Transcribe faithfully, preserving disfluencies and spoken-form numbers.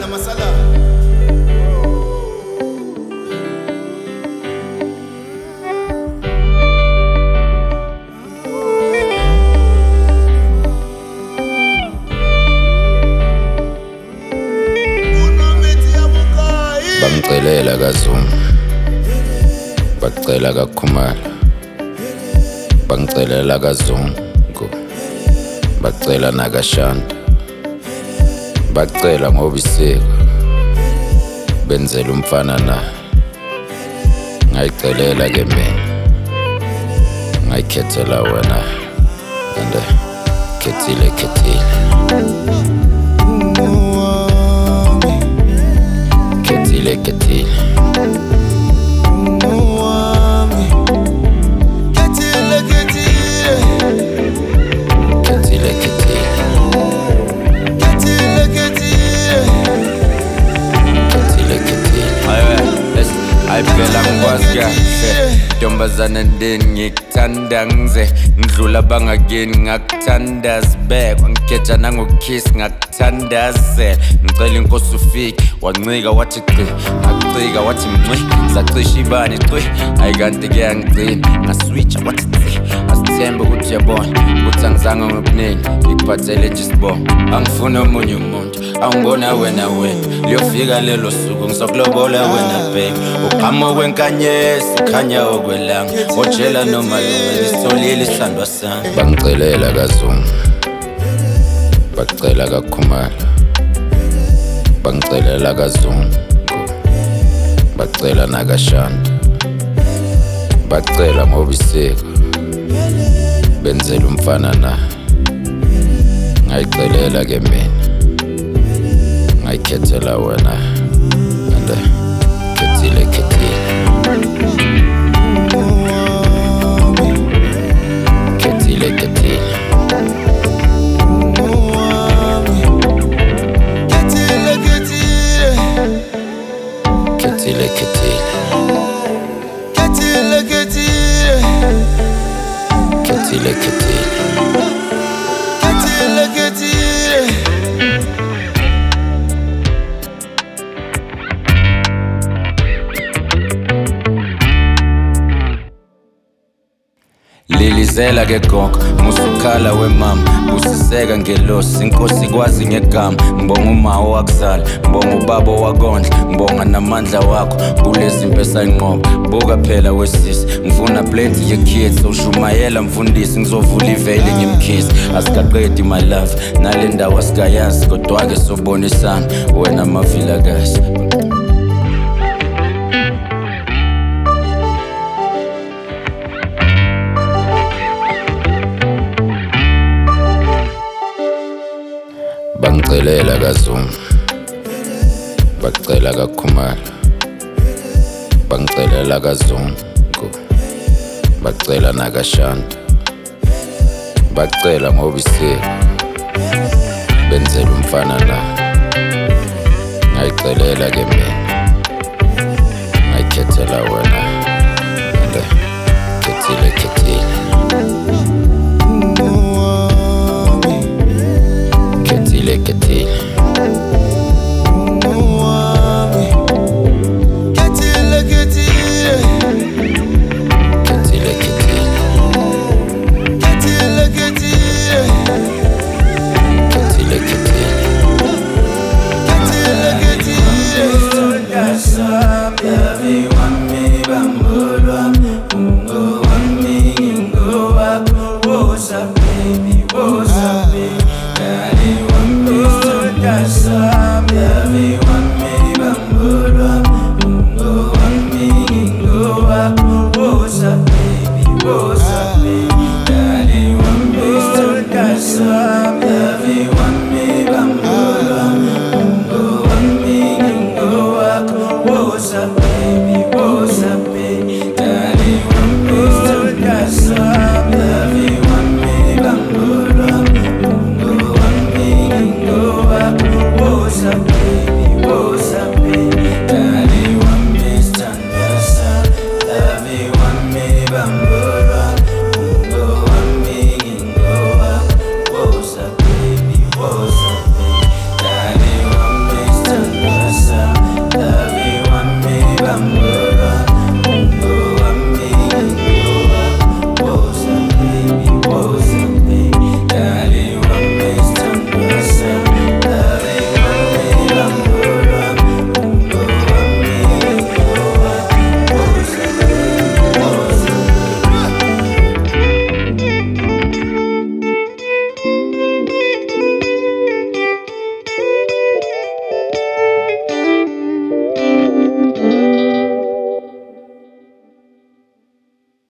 masala. Bangcelela kaZuma, bacela kaKhumalo, bangcelela kaZungu, bacela nakaShanda, bacela ngoBisiko, benzela umfana naye. Ngayicelela ke mina, ngayikhethela wena, ande khethile khethile. Ketile, ketile. Ketile, ketile. Ketile, ketile. Ketile, ketile. Ketile, ketile. Aywe, let's ayibhela ngikwazi kahle. Ntombazana ndeni ngikuthanda ngize ngidlula bangakini ngakuthanda sibekwa ngikhetha nangokukiss ngakuthandazela ngicela inkosi ufike wancika wathi qi ngakucika wathi mncwi sacisha ibani cwi ayikanti ke yangigcina ngaswitcha wathi tsi asithembe ukuthi uyabona ukuthi angizange ngokuningi ngikuphathele nje isibongo angifuna omunye umuntu awungona wena wena liyofika lelo suku ngizokulobola wena baby uqhamuka kwenkanyezi ukhanya okwelanga ojela noma lunga ngisitholile isandwa sami. Bangcelela kaZuma, bacela kaKhumalo, bangcelela kaZungu, bacela nakaShanda, bacela ngoBisiko, benzela umfana naye. Ngayicelela ke mina, ngayikhethela wena, ande khethile khethile. Ketile, ketile. Ketile, ketile. Ketile, ketile. Ketile, ketile. Ketile, ketile. Ketile, ketile. Lilizela ke gogo musukhala wemama usiseka ngelosi inkosi kwazi ngegama ngibonga uma owakuzala ngibonga ubaba owakondla ngibonga namandla wakho kulezi impesa inqobo buka phela wesisi ngifuna plenty ye kids ushumayela mfundisi ngizovula ivele ngimkhisi asikaqedi my love nale ndawo asikayazi kodwa ke sobonisana wena mavilakazi. Bangcelela kaZuma, bacela kaKhumalo, bangcelela kaZungu, bacela nakaShanda, bacela ngoBisiko, benzela umfana naye. Ngayicelela ke mina, ngayikhethela wena, ande khethile khethile. Ketile, ketile. Ketile, ketile. Ketile, ketile. Ketile, ketile. Ketile, ketile. Ketile, ketile. Yavi wami bambulwa, ungo wami ingo wako wosa.